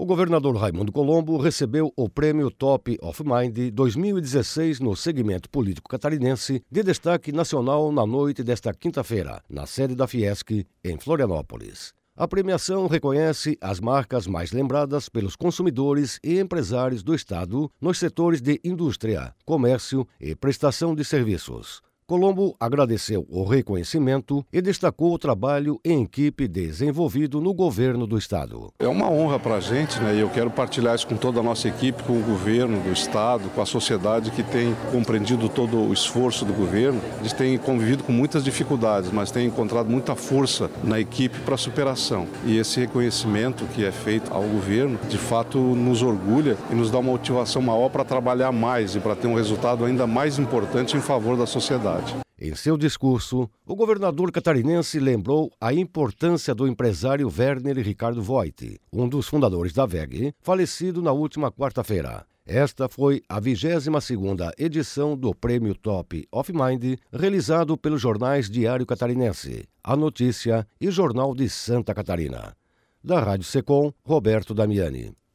governador Raimundo Colombo recebeu o prêmio Top of Mind 2016 no segmento político catarinense de destaque nacional na noite desta quinta-feira, na sede da Fiesc, em Florianópolis. A premiação reconhece as marcas mais lembradas pelos consumidores e empresários do Estado nos setores de indústria, comércio e prestação de serviços. Colombo agradeceu o reconhecimento e destacou o trabalho em equipe desenvolvido no governo do Estado. É uma honra para a gente, né? E eu quero partilhar isso com toda a nossa equipe, com o governo do Estado, com a sociedade que tem compreendido todo o esforço do governo. Eles têm convivido com muitas dificuldades, mas têm encontrado muita força na equipe para a superação. E esse reconhecimento que é feito ao governo, de fato, nos orgulha e nos dá uma motivação maior para trabalhar mais e para ter um resultado ainda mais importante em favor da sociedade. Em seu discurso, o governador catarinense lembrou a importância do empresário Werner Ricardo Voigt, um dos fundadores da WEG, falecido na última quarta-feira. Esta foi a 22ª edição do Prêmio Top of Mind, realizado pelos jornais Diário Catarinense, A Notícia e Jornal de Santa Catarina. Da Rádio Secom, Roberto Damiani.